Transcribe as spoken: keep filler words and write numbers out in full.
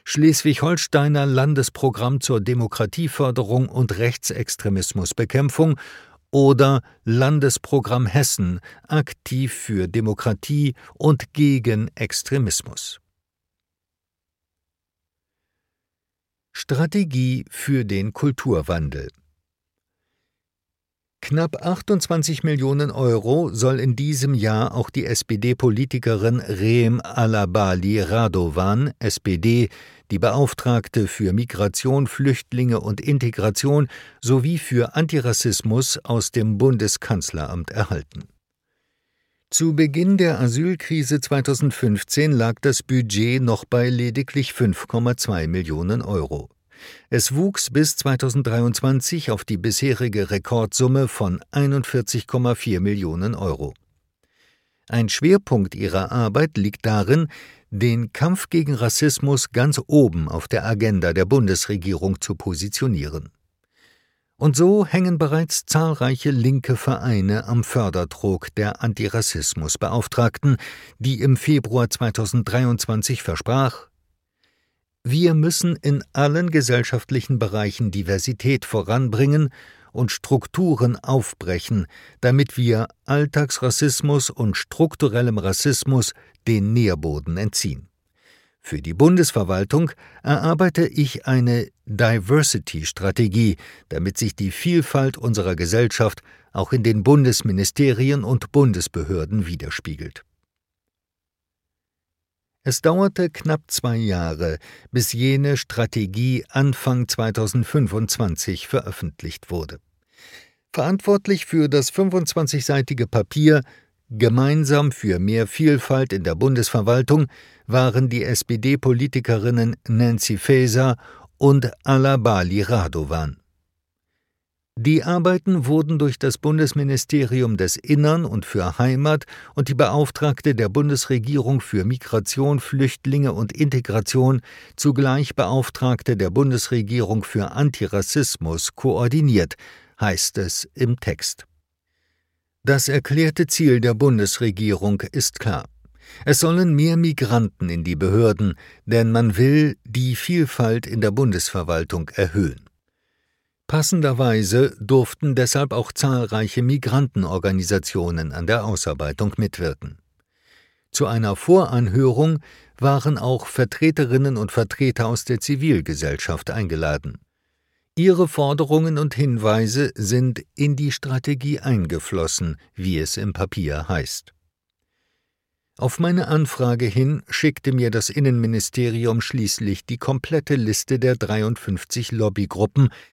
Schleswig-Holsteiner Landesprogramm zur Demokratieförderung und Rechtsextremismusbekämpfung oder Landesprogramm Hessen, aktiv für Demokratie und gegen Extremismus. Strategie für den Kulturwandel. Knapp achtundzwanzig Millionen Euro soll in diesem Jahr auch die S P D-Politikerin Reem Alabali Radovan, S P D, die Beauftragte für Migration, Flüchtlinge und Integration sowie für Antirassismus aus dem Bundeskanzleramt erhalten. Zu Beginn der Asylkrise zweitausendfünfzehn lag das Budget noch bei lediglich fünf Komma zwei Millionen Euro. Es wuchs bis zweitausenddreiundzwanzig auf die bisherige Rekordsumme von einundvierzig Komma vier Millionen Euro. Ein Schwerpunkt ihrer Arbeit liegt darin, den Kampf gegen Rassismus ganz oben auf der Agenda der Bundesregierung zu positionieren. Und so hängen bereits zahlreiche linke Vereine am Fördertrog der Antirassismusbeauftragten, die im Februar zweitausenddreiundzwanzig versprach: Wir müssen in allen gesellschaftlichen Bereichen Diversität voranbringen und Strukturen aufbrechen, damit wir Alltagsrassismus und strukturellem Rassismus den Nährboden entziehen. Für die Bundesverwaltung erarbeite ich eine Diversity-Strategie, damit sich die Vielfalt unserer Gesellschaft auch in den Bundesministerien und Bundesbehörden widerspiegelt. Es dauerte knapp zwei Jahre, bis jene Strategie Anfang zweitausendfünfundzwanzig veröffentlicht wurde. Verantwortlich für das fünfundzwanzigseitige Papier »Gemeinsam für mehr Vielfalt in der Bundesverwaltung« waren die S P D-Politikerinnen Nancy Faeser und Alabali Radovan. Die Arbeiten wurden durch das Bundesministerium des Innern und für Heimat und die Beauftragte der Bundesregierung für Migration, Flüchtlinge und Integration, zugleich Beauftragte der Bundesregierung für Antirassismus, koordiniert, heißt es im Text. Das erklärte Ziel der Bundesregierung ist klar. Es sollen mehr Migranten in die Behörden, denn man will die Vielfalt in der Bundesverwaltung erhöhen. Passenderweise durften deshalb auch zahlreiche Migrantenorganisationen an der Ausarbeitung mitwirken. Zu einer Voranhörung waren auch Vertreterinnen und Vertreter aus der Zivilgesellschaft eingeladen. Ihre Forderungen und Hinweise sind in die Strategie eingeflossen, wie es im Papier heißt. Auf meine Anfrage hin schickte mir das Innenministerium schließlich die komplette Liste der dreiundfünfzig Lobbygruppen,